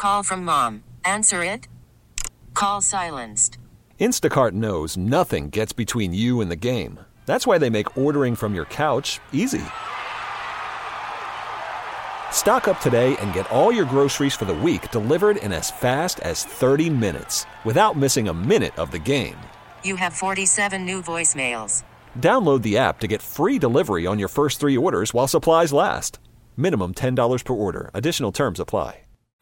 Call from mom. Answer it. Call silenced. Instacart knows nothing gets between you and the game. That's why they make ordering from your couch easy. Stock up today and get all your groceries for the week delivered in as fast as 30 minutes without missing a minute of the game. You have 47 new voicemails. Download the app to get free delivery on your first 3 orders while supplies last. Minimum $10 per order. Additional terms apply.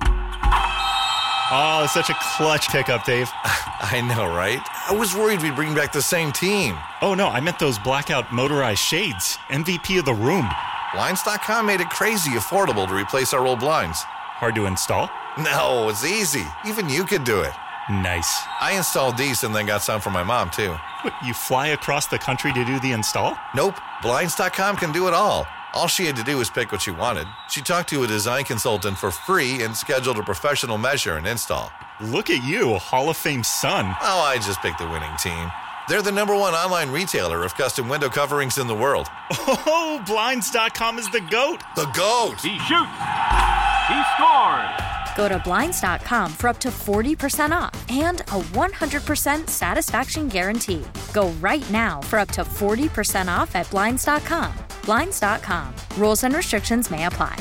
Oh, such a clutch pickup, Dave. I know, right? I was worried we'd bring back the same team. Oh, no, I meant those blackout motorized shades. MVP of the room. Blinds.com made it crazy affordable to replace our old blinds. Hard to install? No, it's easy. Even you could do it. Nice. I installed these and then got some for my mom, too. What, you fly across the country to do the install? Nope. Blinds.com can do it all. All she had to do was pick what she wanted. She talked to a design consultant for free and scheduled a professional measure and install. Look at you, Hall of Fame son. Oh, I just picked the winning team. They're the #1 online retailer of custom window coverings in the world. Oh, Blinds.com is the GOAT. The GOAT. He shoots. He scores. Go to Blinds.com for up to 40% off and a 100% satisfaction guarantee. Go right now for up to 40% off at Blinds.com. Blinds.com. Rules and restrictions may apply.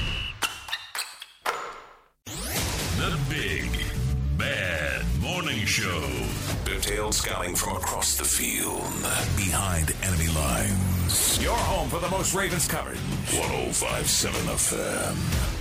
The Big Bad Morning Show. Detailed scouting from across the field. Behind enemy lines. Your home for the most Ravens coverage. 105.7 FM.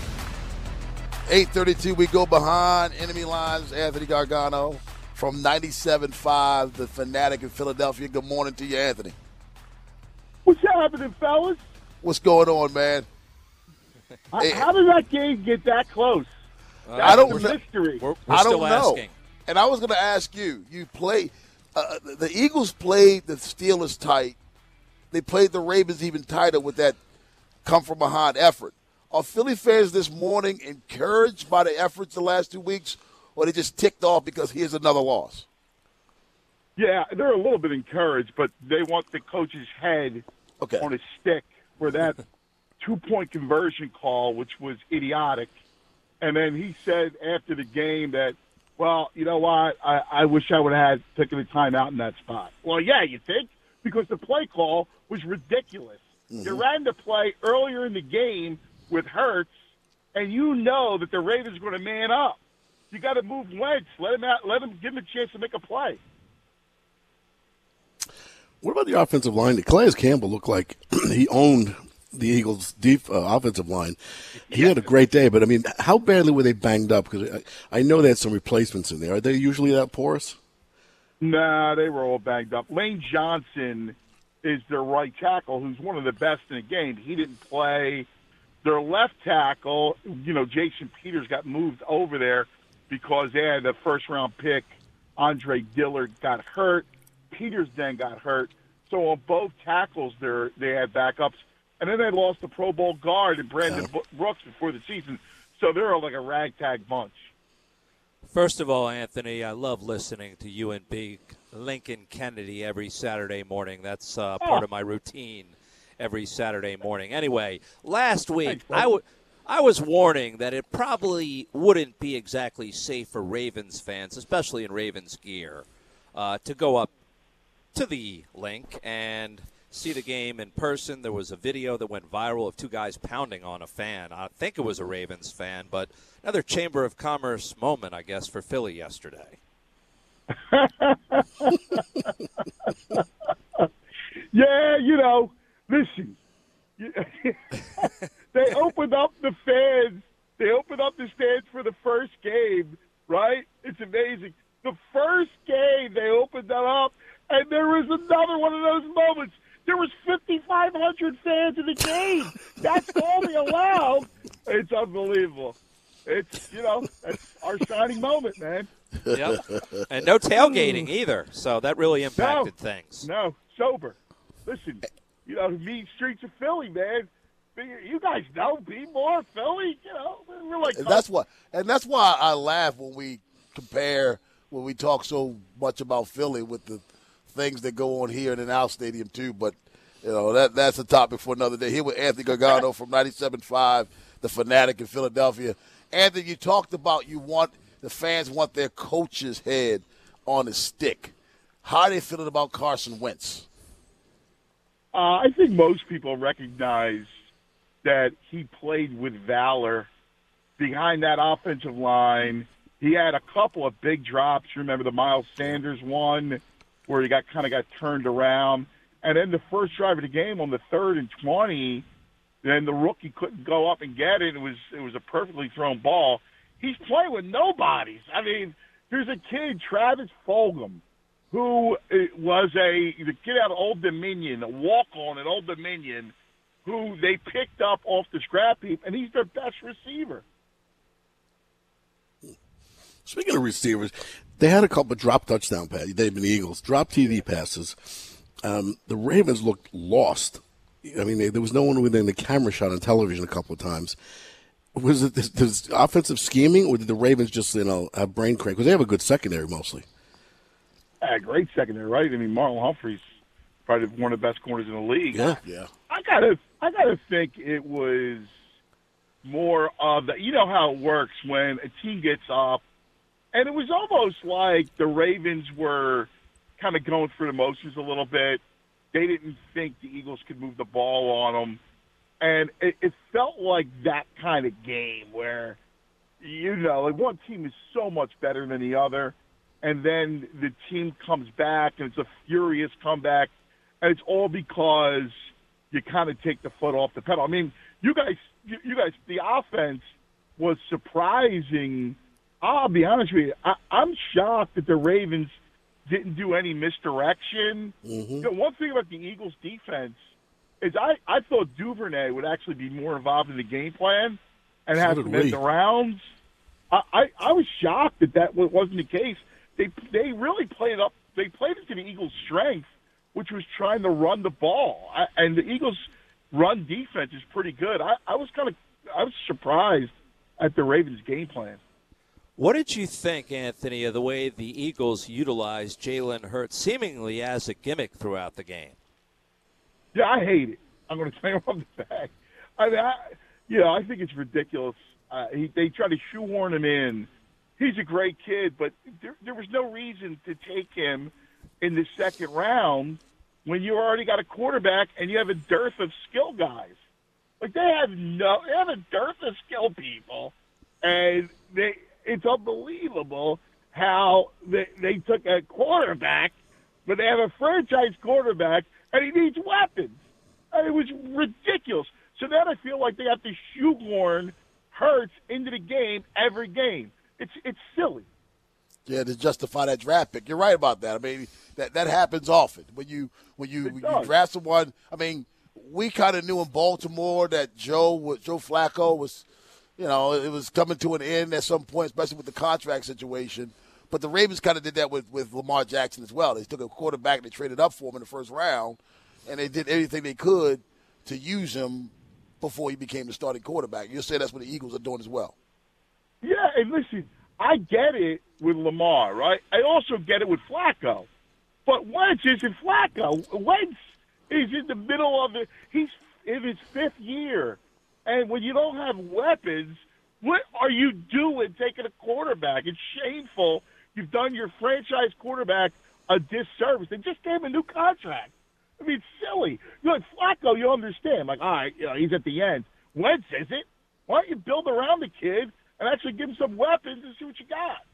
8:32, we go behind enemy lines. Anthony Gargano from 97.5, the Fanatic in Philadelphia. Good morning to you, Anthony. What's happening, fellas? What's going on, man? How did that game get that close? I don't know. Mystery. We're I still don't know. asking. And I was going to ask you. You play. The Eagles played the Steelers tight. They played the Ravens even tighter with that come-from-behind effort. Are Philly fans this morning encouraged by the efforts the last 2 weeks, or they just ticked off because here's another loss? Yeah, they're a little bit encouraged, but they want the coach's head on a stick for that two-point conversion call, which was idiotic. And then he said after the game that, well, you know what, I wish I would have taken a timeout in that spot. Well, yeah, you think? Because the play call was ridiculous. Mm-hmm. You ran the play earlier in the game with Hurts, and you know that the Ravens are going to man up. You got to move Wentz. Let him out. Give him a chance to make a play. What about the offensive line? Calais Campbell looked like he owned the Eagles' offensive line. He had a great day, but, I mean, how badly were they banged up? Because I know they had some replacements in there. Are they usually that porous? Nah, they were all banged up. Lane Johnson is their right tackle, who's one of the best in the game. He didn't play. Their left tackle, Jason Peters got moved over there because they had the first-round pick. Andre Dillard got hurt. Peters then got hurt. So on both tackles, they had backups. And then they lost the Pro Bowl guard and Brandon Brooks before the season. So they're like a ragtag bunch. First of all, Anthony, I love listening to you and Big Lincoln Kennedy every Saturday morning. That's part of my routine every Saturday morning. Anyway, last week I was warning that it probably wouldn't be exactly safe for Ravens fans, especially in Ravens gear, to go up to the link and see the game in person. There was a video that went viral of two guys pounding on a fan. I think it was a Ravens fan, but another Chamber of Commerce moment, I guess, for Philly yesterday. Yeah, listen. They opened up the fans. They opened up the stands for the first game, right? It's amazing. The first game, they opened that up, and there was another one of those moments. There was 5,500 fans in the game. That's all they allowed. It's unbelievable. It's, that's our shining moment, man. Yep. And no tailgating either, so that really impacted things. No, sober. Listen, the mean streets of Philly, man. You guys know, be more Philly, we're like. And that's why I laugh when we compare, when we talk so much about Philly with the things that go on here and in our stadium too, but that's a topic for another day. Here with Anthony Gargano from 97.5, the Fanatic in Philadelphia. Anthony, you talked about the fans want their coach's head on his stick. How are they feeling about Carson Wentz? I think most people recognize that he played with valor behind that offensive line. He had a couple of big drops. Remember the Miles Sanders one where he got turned around. And then the first drive of the game on the 3rd and 20, then the rookie couldn't go up and get it. It was a perfectly thrown ball. He's playing with nobodies. I mean, there's a kid, Travis Fulgham, who was the kid out of Old Dominion, a walk-on at Old Dominion, who they picked up off the scrap heap, and he's their best receiver. Speaking of receivers, they had a couple of drop touchdown passes. They've been Eagles. Drop TD passes. The Ravens looked lost. I mean, there was no one within the camera shot on television a couple of times. Was it this offensive scheming, or did the Ravens just, have brain crank? Because they have a good secondary mostly. Great secondary, right? I mean, Marlon Humphrey's probably one of the best corners in the league. Yeah. I gotta think it was more of the, you know how it works when a team gets up, and it was almost like the Ravens were kind of going through the motions a little bit. They didn't think the Eagles could move the ball on them, and it felt like that kind of game where, like one team is so much better than the other, and then the team comes back, and it's a furious comeback, and it's all because you kind of take the foot off the pedal. I mean, you guys, the offense was surprising. I'll be honest with you. I'm shocked that the Ravens didn't do any misdirection. Mm-hmm. One thing about the Eagles' defense is I thought Duvernay would actually be more involved in the game plan and have some end arounds. I was shocked that wasn't the case. They really played up. They played it to the Eagles' strength, which was trying to run the ball. And the Eagles' run defense is pretty good. I was surprised at the Ravens' game plan. What did you think, Anthony, of the way the Eagles utilized Jalen Hurts seemingly as a gimmick throughout the game? Yeah, I hate it. I'm going to tell you on the back. I think it's ridiculous. They try to shoehorn him in. He's a great kid, but there was no reason to take him in the second round when you already got a quarterback and you have a dearth of skill guys. Like they have a dearth of skill people, and it's unbelievable how they took a quarterback, but they have a franchise quarterback, and he needs weapons. And it was ridiculous. So then I feel like they have to shoehorn Hurts into the game every game. It's silly. Yeah, to justify that draft pick. You're right about that. I mean, that happens often. When you draft someone, I mean, we kind of knew in Baltimore that Joe Flacco was, it was coming to an end at some point, especially with the contract situation. But the Ravens kind of did that with Lamar Jackson as well. They took a quarterback and they traded up for him in the first round, and they did everything they could to use him before he became the starting quarterback. You'll say that's what the Eagles are doing as well. Yeah, and listen, I get it with Lamar, right? I also get it with Flacco. But Wentz isn't Flacco. Wentz is in the middle of it. He's in his fifth year. And when you don't have weapons, what are you doing taking a quarterback? It's shameful. You've done your franchise quarterback a disservice. They just gave him a new contract. I mean, it's silly. Look, Flacco, you understand. Like, all right, he's at the end. Wentz isn't. Why don't you build around the kid and actually give him some weapons and see what you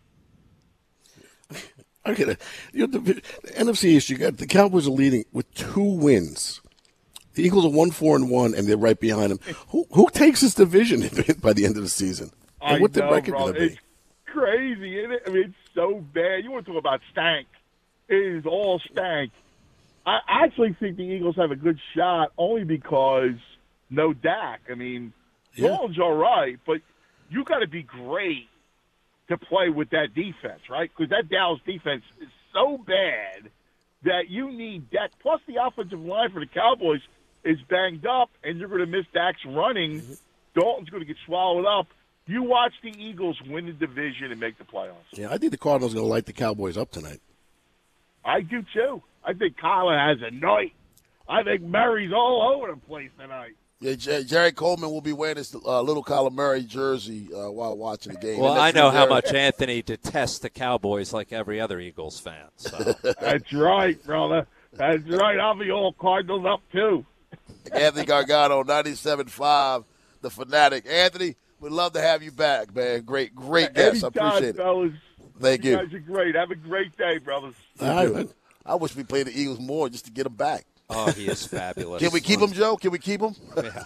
got? I get it. The NFC East, you got the Cowboys are leading with 2 wins. The Eagles are 1-4-1, and they're right behind them. Who takes this division by the end of the season? And what the record going to be? It's crazy, isn't it? I mean, it's so bad. You want to talk about stank? It is all stank. I actually think the Eagles have a good shot only because no Dak. I mean, Dalton's all right, but you got to be great to play with that defense, right? Because that Dallas defense is so bad that you need Dak. Plus, the offensive line for the Cowboys is banged up, and you're going to miss Dak's running. Dalton's going to get swallowed up. You watch the Eagles win the division and make the playoffs. Yeah, I think the Cardinals are going to light the Cowboys up tonight. I do, too. I think Kyler has a night. I think Murray's all over the place tonight. Yeah, Jerry Coleman will be wearing his little Kyler Murray jersey while watching the game. Well, I know how much Anthony detests the Cowboys like every other Eagles fan. So. That's right, brother. That's right. I'll be all Cardinals up, too. Anthony Gargano, 97.5, the Fanatic. Anthony, we'd love to have you back, man. Great guest. I appreciate it. Fellas. Thank you. You guys are great. Have a great day, brothers. All right, man. I wish we played the Eagles more just to get them back. Oh, he is fabulous. Can we keep him, Joe? Can we keep him?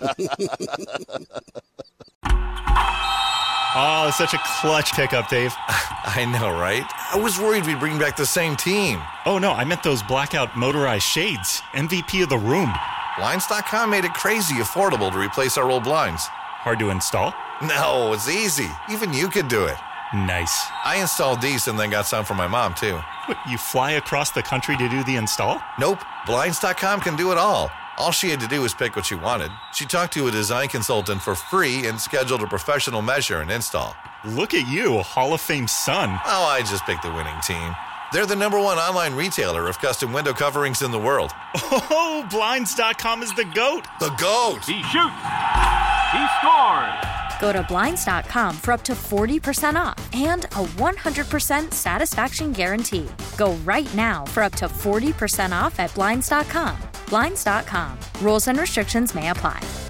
Oh, such a clutch pickup, Dave. I know, right? I was worried we'd bring back the same team. Oh, no, I meant those blackout motorized shades. MVP of the room. Blinds.com made it crazy affordable to replace our old blinds. Hard to install? No, it's easy. Even you could do it. Nice. I installed these and then got some for my mom, too. What, you fly across the country to do the install? Nope. Blinds.com can do it all. All she had to do was pick what she wanted. She talked to a design consultant for free and scheduled a professional measure and install. Look at you, a Hall of Fame son. Oh, I just picked the winning team. They're the #1 online retailer of custom window coverings in the world. Oh, Blinds.com is the GOAT. The GOAT. He shoots. He scores. Go to Blinds.com for up to 40% off and a 100% satisfaction guarantee. Go right now for up to 40% off at Blinds.com. Blinds.com. Rules and restrictions may apply.